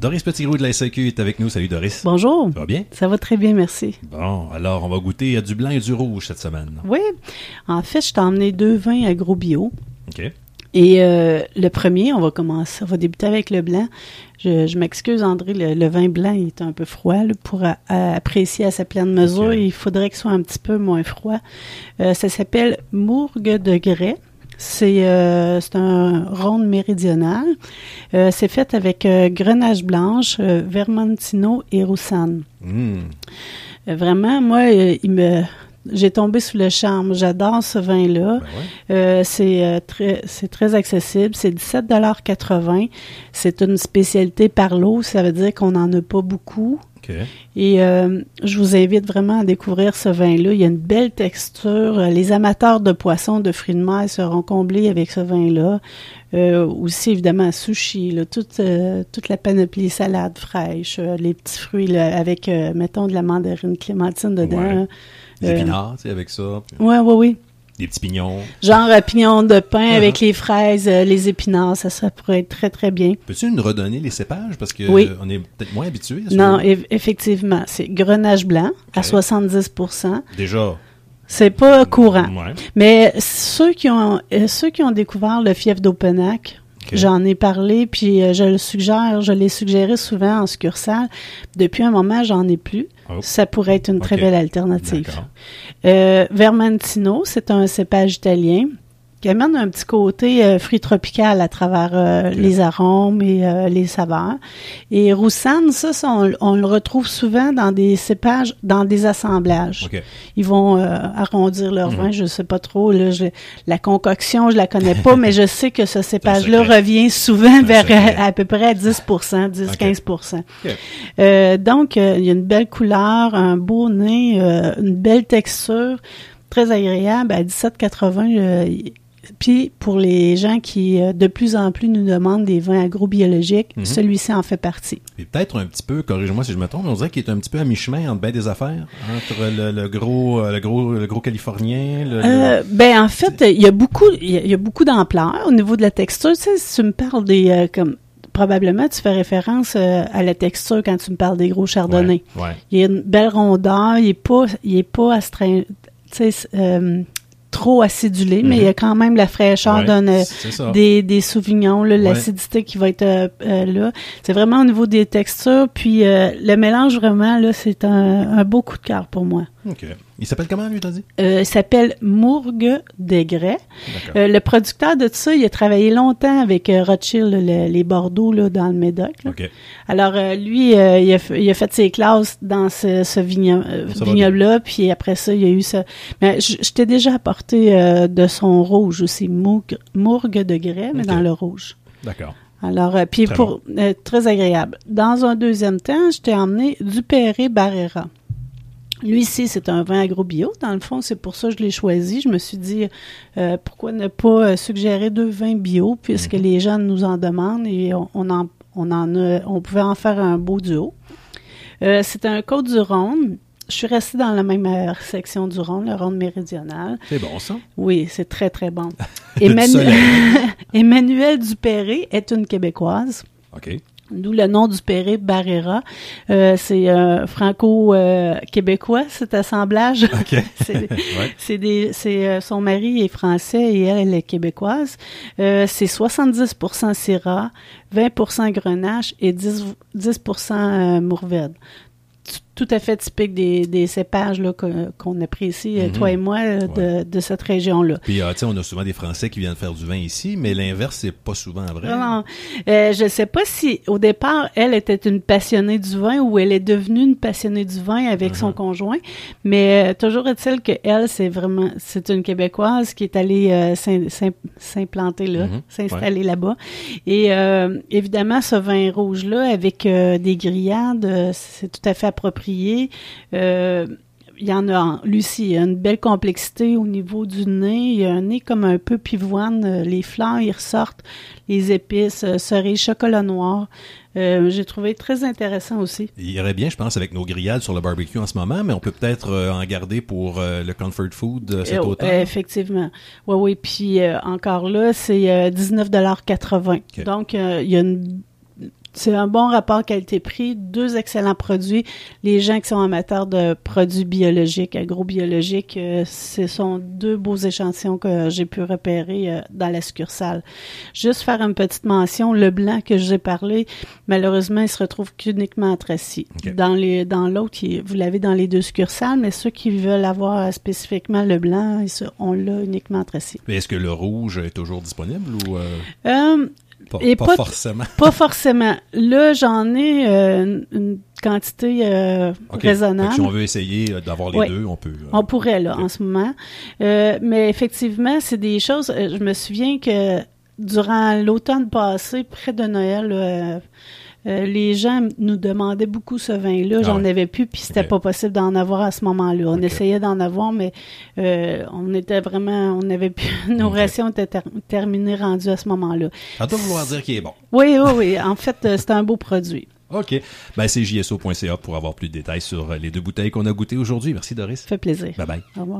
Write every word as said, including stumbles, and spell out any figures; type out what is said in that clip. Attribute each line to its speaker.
Speaker 1: Doris Petitgrou de la S A Q est avec nous. Salut Doris.
Speaker 2: Bonjour.
Speaker 1: Ça va bien?
Speaker 2: Ça va très bien, merci.
Speaker 1: Bon, alors on va goûter du blanc et du rouge cette semaine.
Speaker 2: Oui. En fait, je t'ai emmené deux vins agro-bio.
Speaker 1: OK.
Speaker 2: Et euh, le premier, on va commencer, on va débuter avec le blanc. Je, je m'excuse, André, le, le vin blanc il est un peu froid. Là, pour a, a apprécier à sa pleine mesure,
Speaker 1: Okay.
Speaker 2: il faudrait qu'il soit un petit peu moins froid. Euh, ça s'appelle Mourgue de Grès. C'est, euh, c'est un ronde méridional. Euh, c'est fait avec euh, Grenache blanche, euh, Vermentino et Roussanne.
Speaker 1: Mm.
Speaker 2: Euh, vraiment, moi, euh, il me... J'ai tombé sous le charme. J'adore ce vin-là.
Speaker 1: Ben ouais.
Speaker 2: Euh, c'est, euh, très, c'est très accessible. C'est dix-sept dollars quatre-vingts. C'est une spécialité par lot. Ça veut dire qu'on n'en a pas beaucoup.
Speaker 1: OK.
Speaker 2: Et euh, je vous invite vraiment à découvrir ce vin-là. Il y a une belle texture. Les amateurs de poissons, de fruits de mer seront comblés avec ce vin-là. Euh, aussi, évidemment, sushi, là, toute, euh, toute la panoplie, salade fraîche, euh, les petits fruits là, avec, euh, mettons, de la mandarine clémentine dedans.
Speaker 1: Ouais. Des
Speaker 2: Euh,
Speaker 1: épinards, tu sais, avec ça. Puis
Speaker 2: Oui, oui, oui.
Speaker 1: des petits pignons.
Speaker 2: Genre euh, pignon de pain
Speaker 1: Uh-huh.
Speaker 2: avec les fraises, euh, les épinards, ça, ça pourrait être très, très bien.
Speaker 1: Peux-tu nous redonner les cépages? Parce que
Speaker 2: Oui.
Speaker 1: euh, on est peut-être moins habitués à ça.
Speaker 2: Non, eff- effectivement, c'est Grenache blanc à
Speaker 1: Ok.
Speaker 2: soixante-dix pour cent.
Speaker 1: Déjà.
Speaker 2: C'est pas courant.
Speaker 1: Ouais.
Speaker 2: Mais ceux qui ont euh, ceux qui ont découvert le fief d'Openac,
Speaker 1: Ok.
Speaker 2: j'en ai parlé, puis euh, je le suggère, je l'ai suggéré souvent en succursale. Depuis un moment, j'en ai plus.
Speaker 1: Oh.
Speaker 2: Ça pourrait être une très
Speaker 1: Ok.
Speaker 2: belle alternative.
Speaker 1: D'accord.
Speaker 2: Euh, Vermentino, c'est un cépage italien qui amène un petit côté euh, fruit tropical à travers euh,
Speaker 1: Ok.
Speaker 2: les arômes et euh, les saveurs. Et Roussanne, ça, ça, on, on le retrouve souvent dans des cépages, dans des assemblages.
Speaker 1: OK.
Speaker 2: Ils vont euh, arrondir leur
Speaker 1: Mhm.
Speaker 2: vin, je sais pas trop. Là, je- la concoction, je la connais pas, mais je sais que ce cépage-là
Speaker 1: secret.
Speaker 2: revient souvent
Speaker 1: un
Speaker 2: vers
Speaker 1: secret.
Speaker 2: euh, à peu près à dix pour cent, dix à
Speaker 1: Ok.
Speaker 2: quinze pour cent.
Speaker 1: OK.
Speaker 2: Euh, donc, euh, il y a une belle couleur, un beau nez, euh, une belle texture, très agréable. À dix-sept quatre-vingts, euh, y- puis pour les gens qui, euh, de plus en plus, nous demandent des vins agrobiologiques,
Speaker 1: Mhm.
Speaker 2: celui-ci en fait partie.
Speaker 1: Et peut-être un petit peu, corrige-moi si je me trompe, mais on dirait qu'il est un petit peu à mi-chemin entre bien des affaires, entre le, le gros, euh, le gros, le gros californien, le, le-
Speaker 2: Euh, ben en fait, il y a beaucoup, il y, a- il y a beaucoup d'ampleur au niveau de la texture. Tu sais, si tu me parles des, euh, comme probablement tu fais référence euh, à la texture quand tu me parles des gros chardonnays.
Speaker 1: Ouais, ouais.
Speaker 2: Il y a une belle rondeur, il est pas, il est pas astreint, tu sais, euh, trop acidulé, mais
Speaker 1: Mhm.
Speaker 2: il y a quand même la fraîcheur
Speaker 1: Ouais,
Speaker 2: d'un euh,
Speaker 1: c'est ça.
Speaker 2: des, des sauvignons, là,
Speaker 1: Ouais.
Speaker 2: l'acidité qui va être euh, euh, là. C'est vraiment au niveau des textures, puis euh, le mélange vraiment là, c'est un, un beau coup de cœur pour moi.
Speaker 1: OK. Il s'appelle comment, lui, t'as dit?
Speaker 2: Euh, il s'appelle Mourgue des Grès.
Speaker 1: D'accord.
Speaker 2: Euh, le producteur de tout ça, il a travaillé longtemps avec euh, Rothschild, le- les Bordeaux là, dans le Médoc. Là.
Speaker 1: OK.
Speaker 2: Alors, euh, lui, euh, il, a, f- il a fait ses classes dans ce, ce vigno- euh,
Speaker 1: Ça va
Speaker 2: vignoble-là, puis après ça, il y a eu ça. Mais je, je t'ai déjà apporté euh, de son rouge aussi, Mourgue, Mourgue de Grès, mais
Speaker 1: Ok.
Speaker 2: dans le rouge.
Speaker 1: D'accord.
Speaker 2: Alors, euh, puis
Speaker 1: Très
Speaker 2: pour euh, très agréable. Dans un deuxième temps, je t'ai emmené Dupéré Barrera. Lui ici, c'est un vin agro-bio. Dans le fond, c'est pour ça que je l'ai choisi. Je me suis dit, euh, pourquoi ne pas euh, suggérer deux vins bio, puisque
Speaker 1: Mhm.
Speaker 2: les gens nous en demandent et on, on en, on en a, on pouvait en faire un beau duo. Euh, c'est un Côte-du-Rhône. Je suis restée dans la même euh, section du Rhône, le Rhône méridional.
Speaker 1: C'est bon, ça.
Speaker 2: Oui, c'est très, très bon.
Speaker 1: Du
Speaker 2: Emmanuel,
Speaker 1: soleil.
Speaker 2: Emmanuelle Dupéré est une Québécoise.
Speaker 1: OK.
Speaker 2: D'où le nom du Dupéré Barrera. Euh, c'est euh, franco-québécois, cet assemblage.
Speaker 1: OK.
Speaker 2: c'est
Speaker 1: Ouais.
Speaker 2: c'est des, c'est euh, son mari est français et elle, elle est québécoise. Euh, c'est soixante-dix pour cent Syrah, vingt pour cent Grenache et dix, dix pour cent euh, Mourvèdre. T- Tout à fait typique des, des cépages là, qu'on, qu'on apprécie, euh,
Speaker 1: Mhm.
Speaker 2: toi et moi, euh, de,
Speaker 1: Ouais.
Speaker 2: de cette région-là.
Speaker 1: Puis, euh, tu sais, on a souvent des Français qui viennent faire du vin ici, mais l'inverse, c'est pas souvent vrai.
Speaker 2: Vraiment. Euh, je ne sais pas si, au départ, elle était une passionnée du vin ou elle est devenue une passionnée du vin avec son
Speaker 1: Uh-huh.
Speaker 2: conjoint, mais euh, toujours est-il que elle, c'est vraiment, c'est une Québécoise qui est allée euh, s'im- s'im- s'implanter là,
Speaker 1: Mhm.
Speaker 2: s'installer là-bas. Et euh, évidemment, ce vin rouge-là, avec euh, des grillades, euh, c'est tout à fait approprié. Euh, il y en a, en- Lucie, il y a une belle complexité au niveau du nez. Il y a un nez comme un peu pivoine. Euh, Les fleurs, ils ressortent. Les épices, euh, cerises, chocolat noir. Euh, j'ai trouvé très intéressant aussi.
Speaker 1: Il irait bien, je pense, avec nos grillades sur le barbecue en ce moment, mais on peut peut-être euh, en garder pour euh, le comfort food euh, cet
Speaker 2: Euh,
Speaker 1: automne.
Speaker 2: euh, effectivement. Oui, oui. Puis euh, encore là, c'est euh, dix-neuf dollars quatre-vingts.
Speaker 1: OK.
Speaker 2: Donc, euh, il y a une c'est un bon rapport qualité-prix, deux excellents produits. Les gens qui sont amateurs de produits biologiques, agrobiologiques, euh, ce sont deux beaux échantillons que j'ai pu repérer euh, dans la succursale. Juste faire une petite mention, le blanc que j'ai parlé, malheureusement, il se retrouve qu'uniquement à Tracy. Okay. Dans les, dans l'autre, il, vous l'avez dans les deux succursales, mais ceux qui veulent avoir spécifiquement le blanc, on l'a uniquement à Tracy.
Speaker 1: Mais est-ce que le rouge est toujours disponible ou... Euh...
Speaker 2: Euh, Pas, et
Speaker 1: pas,
Speaker 2: pas
Speaker 1: forcément.
Speaker 2: Pas forcément. Là, j'en ai euh, une quantité euh, okay. raisonnable.
Speaker 1: Donc, si on veut essayer d'avoir les
Speaker 2: oui.
Speaker 1: deux, on peut... Euh...
Speaker 2: On pourrait, là, okay. en ce moment. Euh, mais effectivement, c'est des choses... Je me souviens que durant l'automne passé, près de Noël... Euh, Euh, les gens nous demandaient beaucoup ce vin-là. Ah J'en ouais. avais plus, puis c'était okay. pas possible d'en avoir à ce moment-là. On okay. essayait d'en avoir, mais euh, on était vraiment... On avait plus... Nos okay. rations étaient ter- terminées, rendues à ce moment-là.
Speaker 1: Ça doit vouloir dire qu'il est bon.
Speaker 2: Oui, oui, oui. En fait, euh, c'est un beau produit.
Speaker 1: OK. Ben, c'est j s o point c a pour avoir plus de détails sur les deux bouteilles qu'on a goûtées aujourd'hui. Merci, Doris.
Speaker 2: Ça fait plaisir.
Speaker 1: Bye-bye.
Speaker 2: Au revoir.